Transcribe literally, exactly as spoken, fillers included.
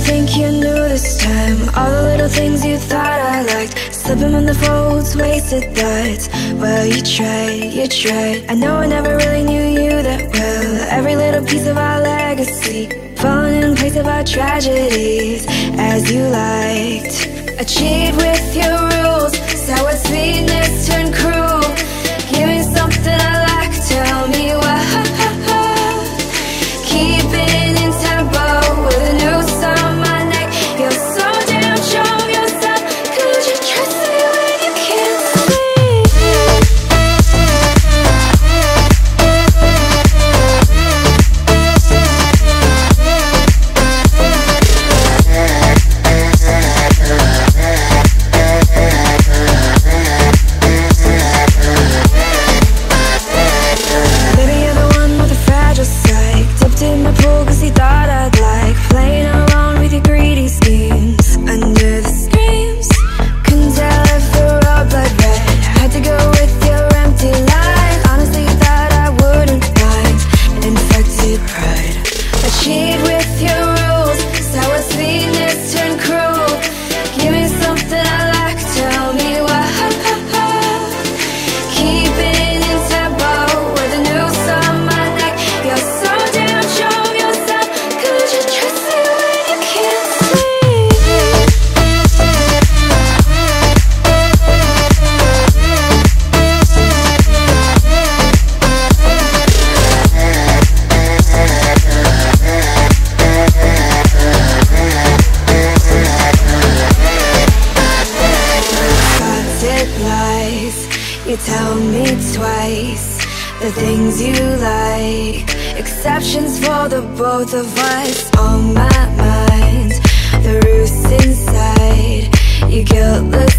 think you knew this time? All the little things you thought I liked, slipping in the folds, wasted thoughts. Well, you tried, you tried. I know I never really knew you that well. Every little piece of our legacy, falling in place of our tragedies, as you liked. Achieved with your rules, sour sweetness turned cruel. Give me something I like, tell me why. Keeping in tempo with a noose on my neck. You're so damn sure of yourself. Could you trust me when you can't You tell me twice the things you like, exceptions for the both of us. On my mind, the roots inside, your guiltless